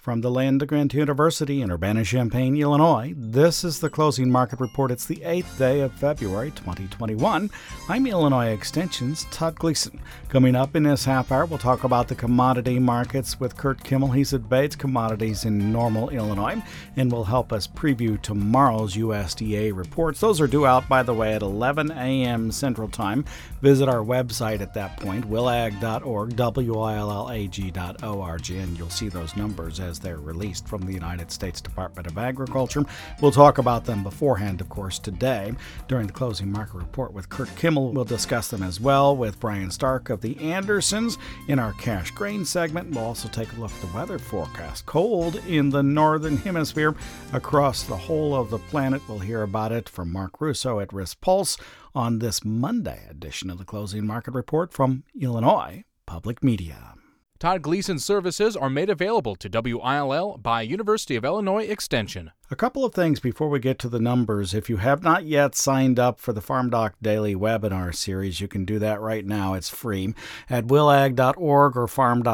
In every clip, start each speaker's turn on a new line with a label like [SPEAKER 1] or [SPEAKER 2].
[SPEAKER 1] From the Land Grant University in Urbana-Champaign, Illinois, this is the Closing Market Report. It's the 8th day of February 2021. I'm Illinois Extension's Todd Gleason. Coming up in this half hour, we'll talk about the commodity markets with Kurt Kimmel. He's at Bates Commodities in Normal, Illinois, and will help us preview tomorrow's USDA reports. Those are due out, by the way, at 11 a.m. Central Time. Visit our website at that point, willag.org, willag.org, and you'll see those numbers as they're released from the United States Department of Agriculture. We'll talk about them beforehand, of course, today during the Closing Market Report with Kurt Kimmel. We'll discuss them as well with Brian Stark of the Andersons in our Cash Grain segment. We'll also take a look at the weather forecast. Cold in the northern hemisphere across the whole of the planet. We'll hear about it from Mark Russo at Risk Pulse on this Monday edition of the Closing Market Report from Illinois Public Media.
[SPEAKER 2] Todd Gleason services are made available to WILL by University of Illinois Extension.
[SPEAKER 1] A couple of things before we get to the numbers. If you have not yet signed up for the Farm Doc Daily webinar series, you can do that right now. It's free at willag.org or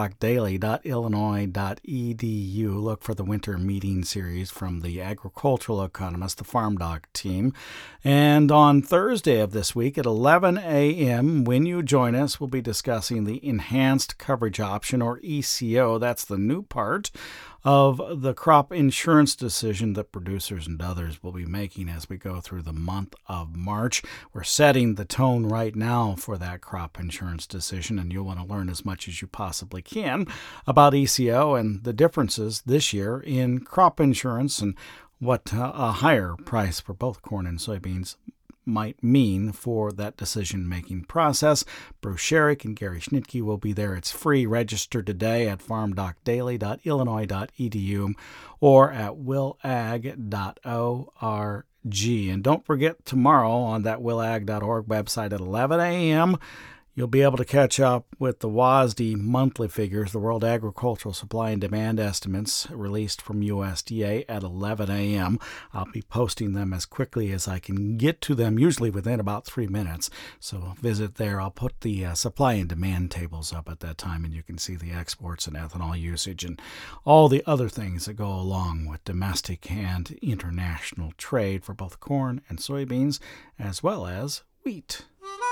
[SPEAKER 1] farmdocdaily.illinois.edu. Look for the winter meeting series from the agricultural economist, the Farm Doc team. And on Thursday of this week at 11 a.m., when you join us, we'll be discussing the Enhanced Coverage Option, or ECO. That's the new part of the crop insurance decision that producers and others will be making as we go through the month of March. We're setting the tone right now for that crop insurance decision, and you'll want to learn as much as you possibly can about ECO and the differences this year in crop insurance and what a higher price for both corn and soybeans might mean for that decision-making process. Bruce Sherrick and Gary Schnitke will be there. It's free. Register today at farmdocdaily.illinois.edu or at willag.org. And don't forget, tomorrow on that willag.org website at 11 a.m., you'll be able to catch up with the WASDE monthly figures, the World Agricultural Supply and Demand Estimates released from USDA at 11 a.m. I'll be posting them as quickly as I can get to them, usually within about 3 minutes. So visit there. I'll put the supply and demand tables up at that time, and you can see the exports and ethanol usage and all the other things that go along with domestic and international trade for both corn and soybeans, as well as wheat.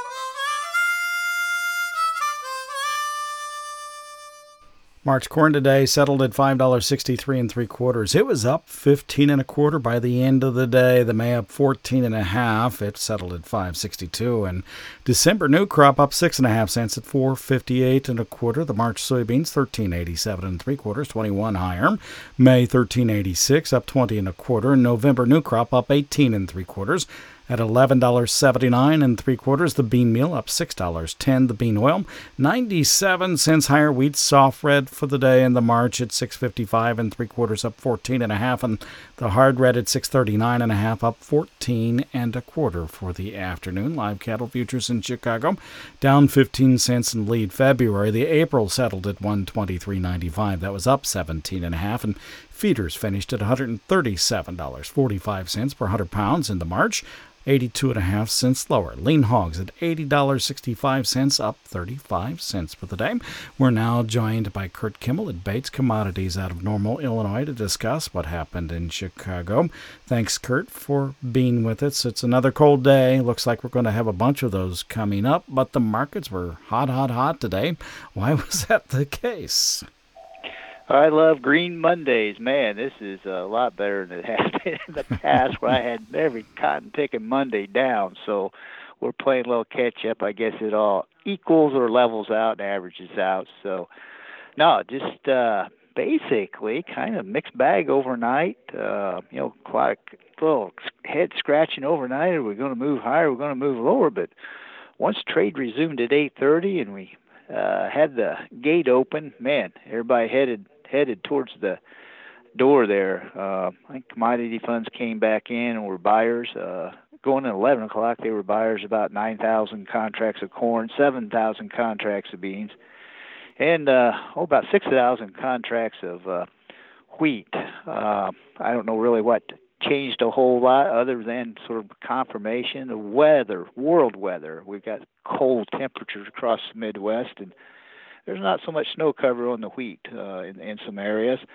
[SPEAKER 1] March corn today settled at $5.63 3/4. It was up 15 1/4 by the end of the day. The May up 14 1/2. It settled at $5.62. And December new crop up 6 1/2 cents at $4.58 1/4. The March soybeans 13.87 3/4, 21 higher. May 13.86 up 20 1/4. November new crop up 18 3/4. At $11.79 3/4, the bean meal up $6.10. The bean oil 97 cents higher. Wheat soft red for the day in the March at $6.55 3/4, up 14 1/2, and the hard red at $6.39 1/2, up 14 1/4 for the afternoon. Live cattle futures in Chicago down 15 cents in lead February. The April settled at $123.95. That was up 17 1/2, and feeders finished at $137.45 per 100 pounds in the March. 82 1/2 cents lower. Lean hogs at $80.65, up 35 cents for the day. We're now joined by Kurt Kimmel at Bates Commodities out of Normal, Illinois, to discuss what happened in Chicago. Thanks, Kurt, for being with us. It's another cold day. Looks like we're going to have a bunch of those coming up, but the markets were hot today. Why was that the case?
[SPEAKER 3] I love Green Mondays. Man, this is a lot better than it has been in the past where I had every cotton-picking Monday down. So we're playing a little catch-up. I guess it all equals or levels out and averages out. So, no, just basically kind of mixed bag overnight. Quite a little head-scratching overnight. Are we going to move higher? Are we going to move lower? But once trade resumed at 8:30 and we had the gate open, man, everybody headed towards the door there. I think commodity funds came back in and were buyers. Going at 11 o'clock, they were buyers about 9,000 contracts of corn, 7,000 contracts of beans, and about 6,000 contracts of wheat. I don't know really what changed a whole lot other than sort of confirmation of weather, world weather. We've got cold temperatures across the Midwest, and there's not so much snow cover on the wheat in some areas.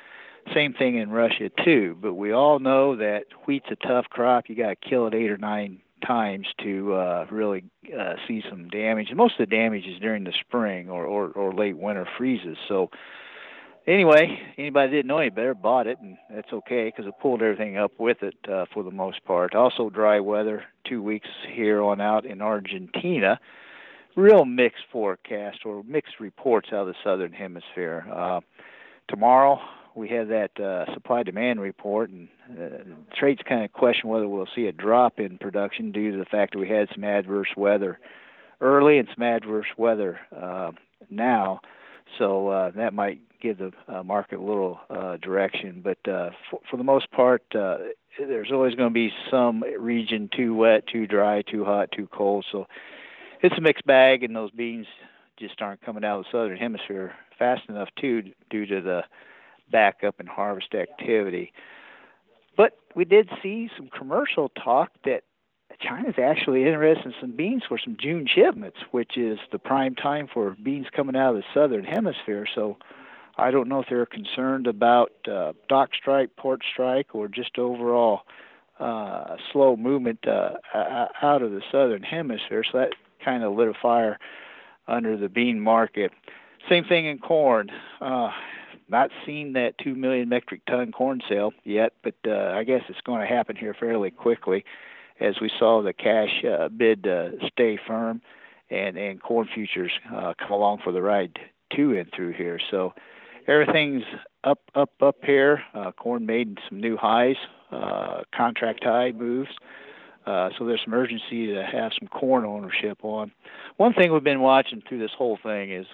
[SPEAKER 3] Same thing in Russia too. But we all know that wheat's a tough crop. You got to kill it 8 or 9 times to really see some damage. And most of the damage is during the spring or late winter freezes. So anyway, anybody that didn't know any better bought it, and that's okay because it pulled everything up with it for the most part. Also dry weather, 2 weeks here on out in Argentina. Real mixed forecast or mixed reports out of the southern hemisphere. Tomorrow we have that supply-demand report, and trades kind of question whether we'll see a drop in production due to the fact that we had some adverse weather early and some adverse weather now. So that might give the market a little direction. But for the most part, there's always going to be some region too wet, too dry, too hot, too cold. So it's a mixed bag, and those beans just aren't coming out of the southern hemisphere fast enough too, due to the backup in harvest activity. But we did see some commercial talk that China's actually interested in some beans for some June shipments, which is the prime time for beans coming out of the southern hemisphere. So I don't know if they're concerned about dock strike, port strike, or just overall slow movement out of the southern hemisphere. So that kind of lit a fire under the bean market. Same thing in corn. Not seen that 2 million metric ton corn sale yet, but I guess it's going to happen here fairly quickly as we saw the cash bid stay firm and corn futures come along for the ride too and through here. So everything's up here. Corn made some new highs, contract high moves. So there's some urgency to have some corn ownership on. One thing we've been watching through this whole thing is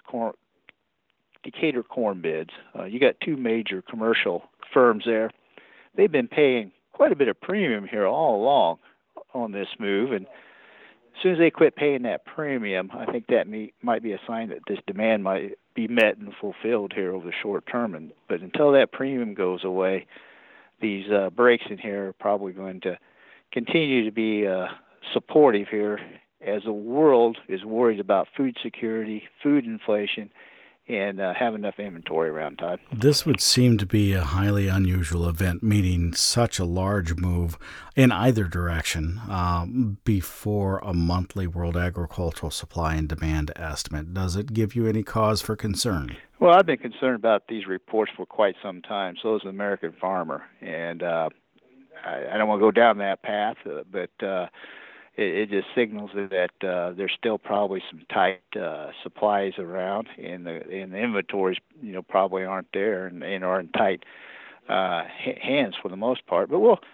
[SPEAKER 3] Decatur corn bids. You got two major commercial firms there. They've been paying quite a bit of premium here all along on this move, and as soon as they quit paying that premium, I think that might be a sign that this demand might be met and fulfilled here over the short term. But until that premium goes away, these breaks in here are probably going to continue to be supportive here as the world is worried about food security, food inflation, and have enough inventory around, Todd.
[SPEAKER 1] This would seem to be a highly unusual event, meaning such a large move in either direction before a monthly World Agricultural Supply and Demand estimate. Does it give you any cause for concern?
[SPEAKER 3] Well, I've been concerned about these reports for quite some time. So is the American farmer. And I don't want to go down that path, but it just signals that there's still probably some tight supplies around, and the inventories, probably aren't there and are in tight hands for the most part. But we'll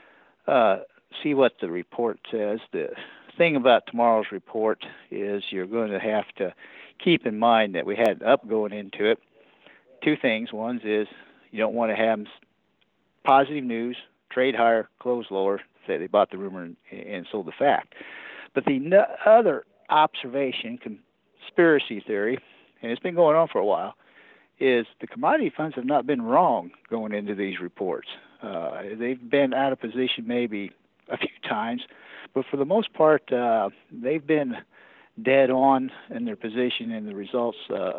[SPEAKER 3] see what the report says. The thing about tomorrow's report is you're going to have to keep in mind that we had up going into it. Two things. One is you don't want to have positive news, trade higher, close lower, say they bought the rumor and sold the fact. But the other observation, conspiracy theory, and it's been going on for a while, is the commodity funds have not been wrong going into these reports. They've been out of position maybe a few times, but for the most part, they've been dead on in their position in the results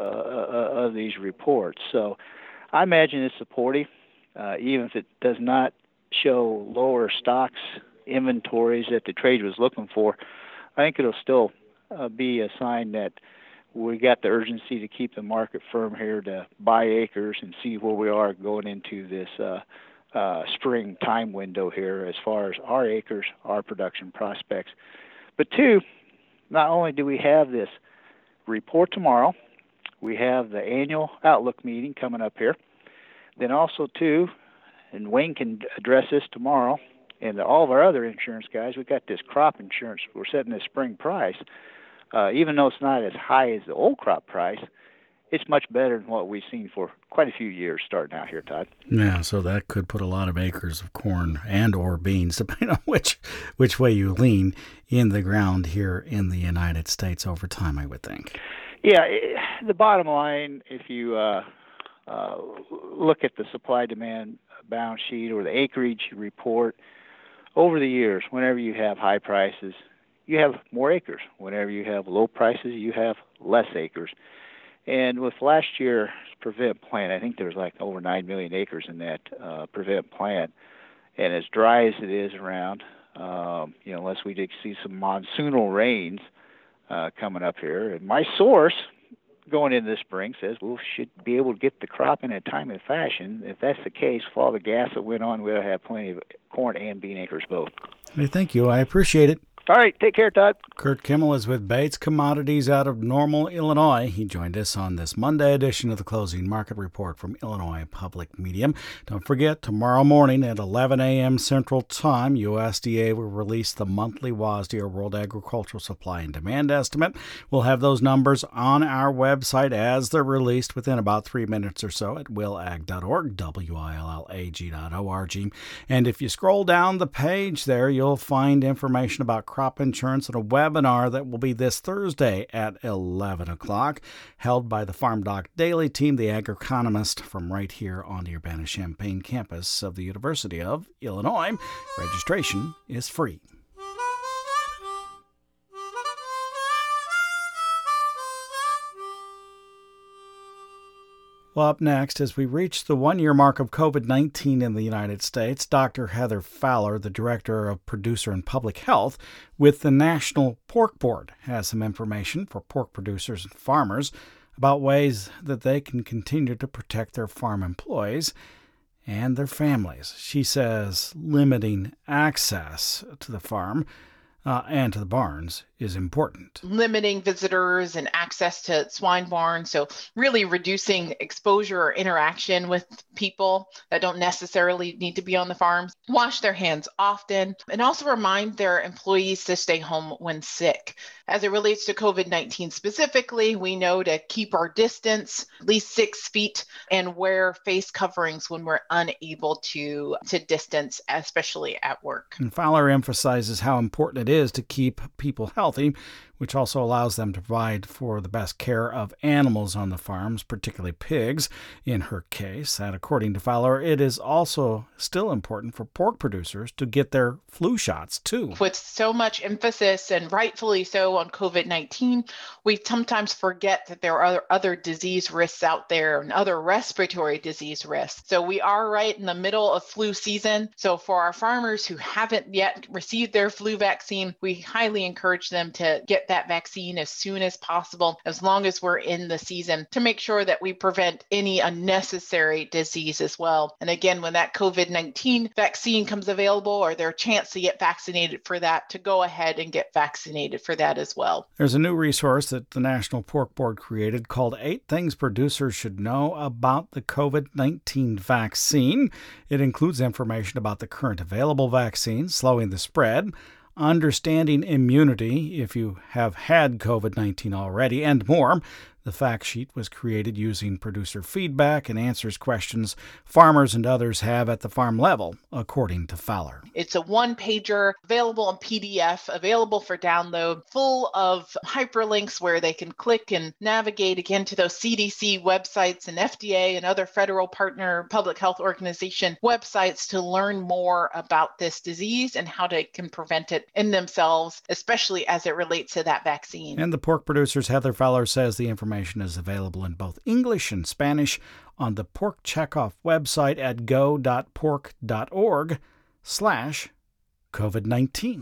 [SPEAKER 3] of these reports. So I imagine it's supportive, even if it does not show lower stocks, inventories that the trade was looking for. I think it'll still be a sign that we got the urgency to keep the market firm here to buy acres and see where we are going into this spring time window here as far as our acres, our production prospects. But two, not only do we have this report tomorrow, we have the annual outlook meeting coming up here. Then also, too, and Wayne can address this tomorrow, and all of our other insurance guys, we've got this crop insurance. We're setting this spring price. Even though it's not as high as the old crop price, it's much better than what we've seen for quite a few years starting out here, Todd.
[SPEAKER 1] Yeah, so that could put a lot of acres of corn and or beans, depending on which way you lean, in the ground here in the United States over time, I would think.
[SPEAKER 3] Yeah, the bottom line, if you look at the supply-demand balance sheet or the acreage report, over the years, whenever you have high prices, you have more acres. Whenever you have low prices, you have less acres. And with last year's prevent plant, I think there was like over 9 million acres in that prevent plant. And as dry as it is around, unless we did see some monsoonal rains coming up here, and my source going into the spring says we should be able to get the crop in a timely fashion. If that's the case, for all the gas that went on, we'll have plenty of corn and bean acres both.
[SPEAKER 1] Hey, thank you. I appreciate it.
[SPEAKER 3] All right, take care, Todd.
[SPEAKER 1] Kurt Kimmel is with Bates Commodities out of Normal, Illinois. He joined us on this Monday edition of the Closing Market Report from Illinois Public Media. Don't forget, tomorrow morning at 11 a.m. Central Time, USDA will release the monthly WASDE, World Agricultural Supply and Demand Estimate. We'll have those numbers on our website as they're released within about 3 minutes or so at willag.org, willag.org. And if you scroll down the page there, you'll find information about crop insurance and a webinar that will be this Thursday at 11 o'clock, held by the Farm Doc Daily team, the Agroeconomist, from right here on the Urbana-Champaign campus of the University of Illinois. Registration is free. Well, up next, as we reach the one-year mark of COVID-19 in the United States, Dr. Heather Fowler, the Director of Producer and Public Health with the National Pork Board, has some information for pork producers and farmers about ways that they can continue to protect their farm employees and their families. She says limiting access to the farm and to the barns is important.
[SPEAKER 4] Limiting visitors and access to swine barns, so really reducing exposure or interaction with people that don't necessarily need to be on the farms. Wash their hands often, and also remind their employees to stay home when sick. As it relates to COVID-19 specifically, we know to keep our distance, at least 6 feet, and wear face coverings when we're unable to distance, especially at work.
[SPEAKER 1] And Fowler emphasizes how important it is to keep people healthy, which also allows them to provide for the best care of animals on the farms, particularly pigs, in her case. And according to Fowler, it is also still important for pork producers to get their flu shots, too.
[SPEAKER 4] With so much emphasis, and rightfully so, on COVID-19, we sometimes forget that there are other disease risks out there and other respiratory disease risks. So we are right in the middle of flu season. So for our farmers who haven't yet received their flu vaccine, we highly encourage them to get that vaccine as soon as possible, as long as we're in the season, to make sure that we prevent any unnecessary disease as well. And again, when that COVID-19 vaccine comes available, or their chance to get vaccinated for that, to go ahead and get vaccinated for that as well.
[SPEAKER 1] There's a new resource that the National Pork Board created called 8 Things Producers Should Know About the COVID-19 Vaccine. It includes information about the current available vaccines, slowing the spread, understanding immunity if you have had COVID-19 already, and more. The fact sheet was created using producer feedback and answers questions farmers and others have at the farm level, according to Fowler.
[SPEAKER 4] It's a one-pager, available in PDF, available for download, full of hyperlinks where they can click and navigate again to those CDC websites and FDA and other federal partner public health organization websites to learn more about this disease and how they can prevent it in themselves, especially as it relates to that vaccine.
[SPEAKER 1] And the pork producers, Heather Fowler says the information is available in both English and Spanish on the Pork Checkoff website at go.pork.org/COVID-19.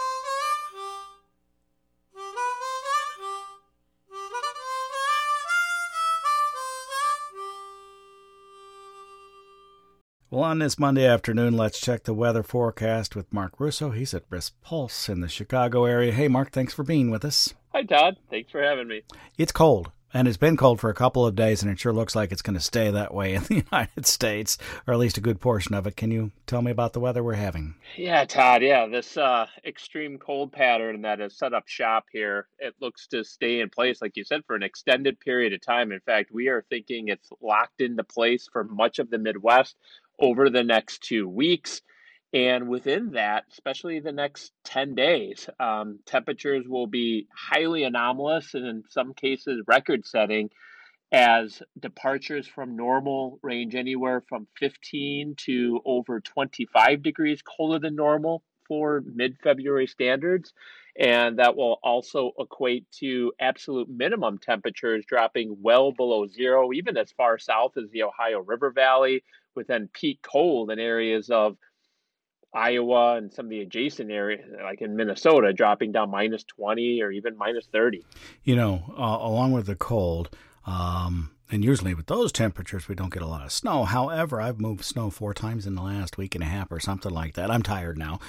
[SPEAKER 1] Well, on this Monday afternoon, let's check the weather forecast with Mark Russo. He's at Risk Pulse in the Chicago area. Hey, Mark, thanks for being with us.
[SPEAKER 5] Hi, Todd. Thanks for having me.
[SPEAKER 1] It's cold, and it's been cold for a couple of days, and it sure looks like it's going to stay that way in the United States, or at least a good portion of it. Can you tell me about the weather we're having?
[SPEAKER 5] Yeah, Todd. Yeah, this extreme cold pattern that has set up shop here, it looks to stay in place, like you said, for an extended period of time. In fact, we are thinking it's locked into place for much of the Midwest over the next 2 weeks. And within that, especially the next 10 days, temperatures will be highly anomalous and in some cases record-setting, as departures from normal range anywhere from 15 to over 25 degrees colder than normal for mid-February standards. And that will also equate to absolute minimum temperatures dropping well below zero, even as far south as the Ohio River Valley, with then peak cold in areas of Iowa and some of the adjacent areas, like in Minnesota, dropping down minus 20 or even minus 30.
[SPEAKER 1] Along with the cold, and usually with those temperatures, we don't get a lot of snow. However, I've moved snow 4 times in the last week and a half or something like that. I'm tired now.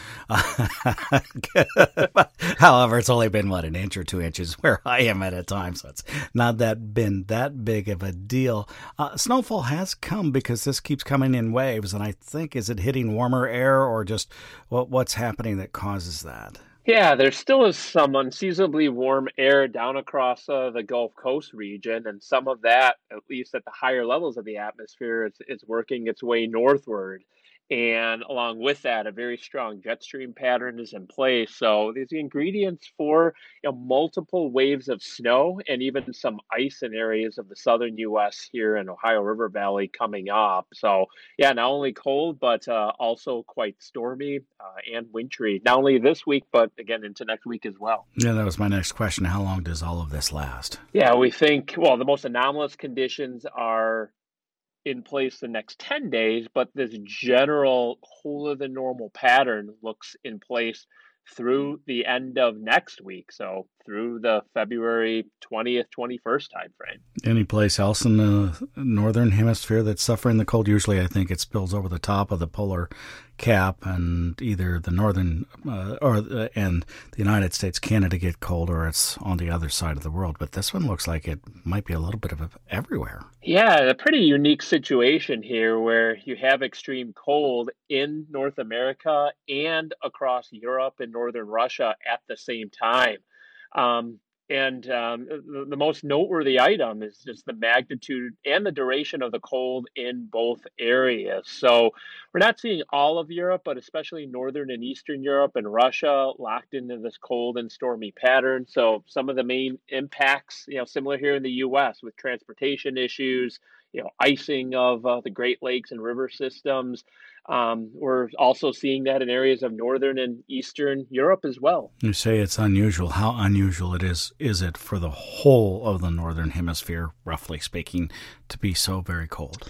[SPEAKER 1] However, it's only been, an inch or 2 inches where I am at a time, so it's not been that big of a deal. Snowfall has come because this keeps coming in waves, and I think, is it hitting warmer air or just what's happening that causes that?
[SPEAKER 5] Yeah, there still is some unseasonably warm air down across the Gulf Coast region, and some of that, at least at the higher levels of the atmosphere, is working its way northward. And along with that, a very strong jet stream pattern is in place. So there's the ingredients for multiple waves of snow and even some ice in areas of the southern U.S. here in Ohio River Valley coming up. So yeah, not only cold, but also quite stormy and wintry, not only this week, but again into next week as well.
[SPEAKER 1] Yeah, that was my next question. How long does all of this last?
[SPEAKER 5] Yeah, we think, the most anomalous conditions are in place the next 10 days, but this general cooler than normal pattern looks in place through the end of next week. So through the February 20th, 21st timeframe.
[SPEAKER 1] Any place else in the northern hemisphere that's suffering the cold? Usually I think it spills over the top of the polar cap, and either the northern and the United States, Canada get cold, or it's on the other side of the world. But this one looks like it might be a little bit of everywhere.
[SPEAKER 5] Yeah, a pretty unique situation here where you have extreme cold in North America and across Europe and northern Russia at the same time. The most noteworthy item is just the magnitude and the duration of the cold in both areas. So we're not seeing all of Europe, but especially northern and eastern Europe and Russia locked into this cold and stormy pattern. So some of the main impacts, similar here in the U.S. with transportation issues, icing of the Great Lakes and river systems. We're also seeing that in areas of northern and eastern Europe as well.
[SPEAKER 1] You say it's unusual. How unusual is it for the whole of the northern hemisphere, roughly speaking, to be so very cold?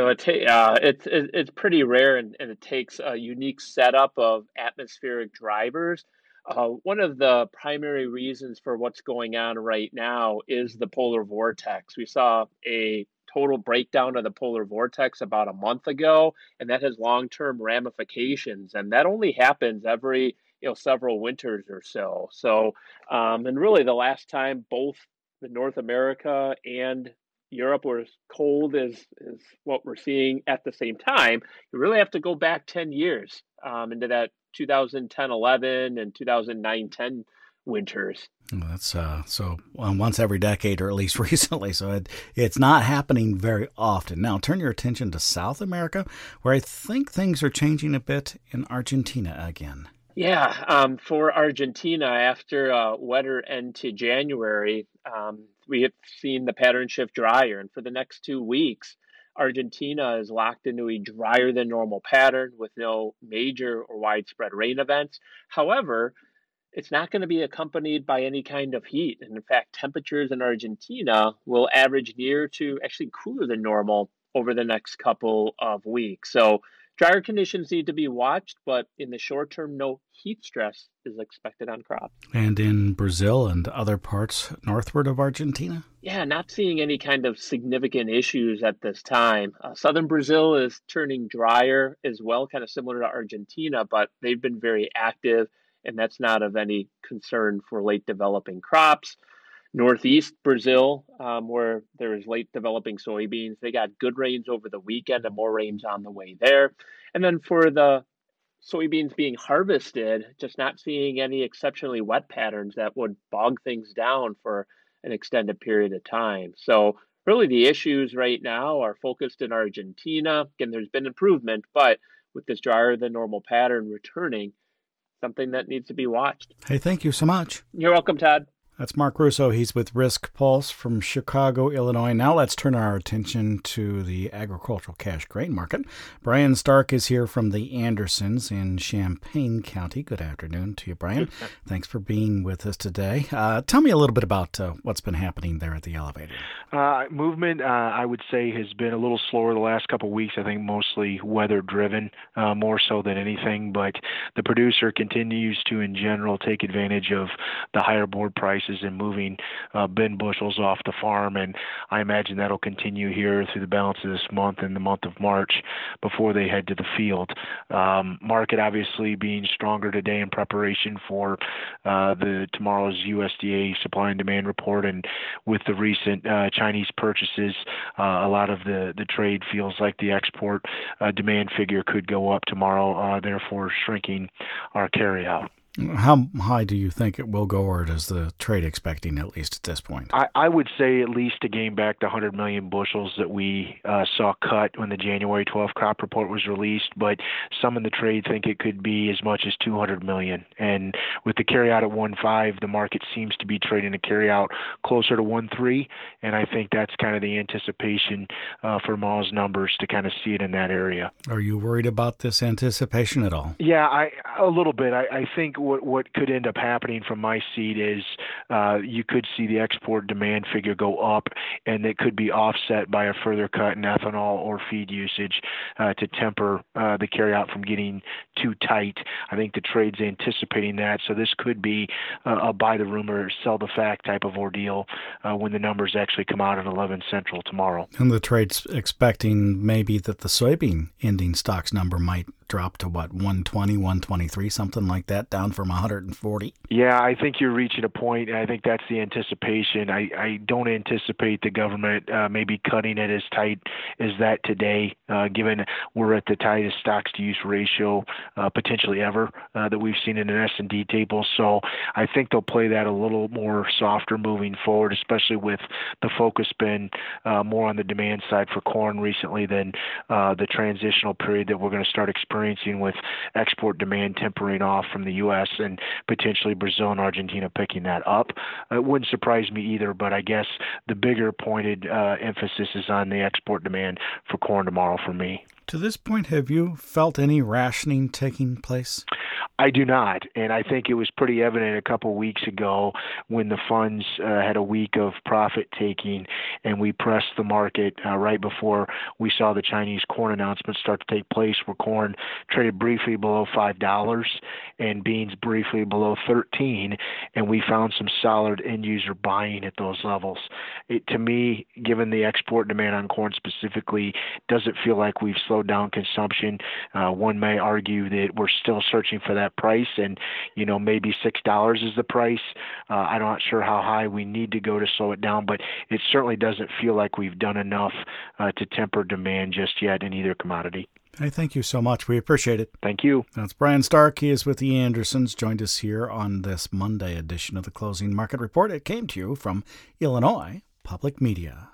[SPEAKER 5] It's pretty rare, and it takes a unique setup of atmospheric drivers. One of the primary reasons for what's going on right now is the polar vortex. We saw a total breakdown of the polar vortex about a month ago, and that has long-term ramifications. And that only happens every several winters or so. So, and really the last time both the North America and Europe were as cold as what we're seeing at the same time, you really have to go back 10 years into that 2010-11 and 2009-10 winters.
[SPEAKER 1] Well, that's once every decade, or at least recently. So it's not happening very often. Now turn your attention to South America, where I think things are changing a bit in Argentina again.
[SPEAKER 5] Yeah, for Argentina, after a wetter end to January, we have seen the pattern shift drier. And for the next 2 weeks, Argentina is locked into a drier than normal pattern with no major or widespread rain events. However, it's not going to be accompanied by any kind of heat. And in fact, temperatures in Argentina will average near to actually cooler than normal over the next couple of weeks. So drier conditions need to be watched, but in the short term, no heat stress is expected on crops.
[SPEAKER 1] And in Brazil and other parts northward of Argentina?
[SPEAKER 5] Yeah, not seeing any kind of significant issues at this time. Southern Brazil is turning drier as well, kind of similar to Argentina, but they've been very active, and that's not of any concern for late developing crops. Northeast Brazil, where there is late developing soybeans, they got good rains over the weekend and more rains on the way there. And then for the soybeans being harvested, just not seeing any exceptionally wet patterns that would bog things down for an extended period of time. So really the issues right now are focused in Argentina. Again, there's been improvement, but with this drier than normal pattern returning, something that needs to be watched.
[SPEAKER 1] Hey, thank you so much.
[SPEAKER 5] You're welcome, Todd.
[SPEAKER 1] That's Mark Russo. He's with Risk Pulse from Chicago, Illinois. Now let's turn our attention to the agricultural cash grain market. Brian Stark is here from the Andersons in Champaign County. Good afternoon to you, Brian. Thanks for being with us today. Tell me a little bit about what's been happening there at the elevator.
[SPEAKER 6] Movement, I would say, has been a little slower the last couple of weeks. I think mostly weather-driven, more so than anything. But the producer continues to, in general, take advantage of the higher board prices and moving bin bushels off the farm, and I imagine that'll continue here through the balance of this month and the month of March before they head to the field. Market obviously being stronger today in preparation for tomorrow's USDA supply and demand report, and with the recent Chinese purchases, a lot of the trade feels like the export demand figure could go up tomorrow, therefore shrinking our carryout.
[SPEAKER 1] How high do you think it will go, or does the trade expecting, at least at this point?
[SPEAKER 6] I would say at least to gain back the 100 million bushels that we saw cut when the January 12th crop report was released, but some in the trade think it could be as much as 200 million. And with the carryout at 1.5, the market seems to be trading a carryout closer to 1.3, and I think that's kind of the anticipation for Maw's numbers to kind of see it in that area.
[SPEAKER 1] Are you worried about this anticipation at all?
[SPEAKER 6] Yeah, a little bit. I think what could end up happening from my seat is you could see the export demand figure go up, and it could be offset by a further cut in ethanol or feed usage to temper the carryout from getting too tight. I think the trade's anticipating that, so this could be a buy the rumor, sell the fact type of ordeal when the numbers actually come out at 11 Central tomorrow.
[SPEAKER 1] And the trade's expecting maybe that the soybean ending stocks number might drop to 120, 123, something like that, down from 140?
[SPEAKER 6] Yeah, I think you're reaching a point, and I think that's the anticipation. I don't anticipate the government maybe cutting it as tight as that today, given we're at the tightest stocks-to-use ratio potentially ever that we've seen in an S&D table. So I think they'll play that a little more softer moving forward, especially with the focus been more on the demand side for corn recently than the transitional period that we're going to start experiencing with export demand tempering off from the U.S. and potentially Brazil and Argentina picking that up. It wouldn't surprise me either, but I guess the bigger pointed emphasis is on the export demand for corn tomorrow for me.
[SPEAKER 1] To this point, have you felt any rationing taking place?
[SPEAKER 6] I do not, and I think it was pretty evident a couple of weeks ago when the funds had a week of profit taking, and we pressed the market right before we saw the Chinese corn announcement start to take place, where corn traded briefly below $5 and beans briefly below $13, and we found some solid end-user buying at those levels. To me, given the export demand on corn specifically, doesn't feel like we've slowed down consumption. One may argue that we're still searching for that price, and maybe $6 is the price. I'm not sure how high we need to go to slow it down, but it certainly doesn't feel like we've done enough to temper demand just yet in either commodity.
[SPEAKER 1] Hey, thank you so much. We appreciate it.
[SPEAKER 6] Thank you.
[SPEAKER 1] That's Brian Stark. He is with the Andersons. Joined us here on this Monday edition of the Closing Market Report. It came to you from Illinois Public Media.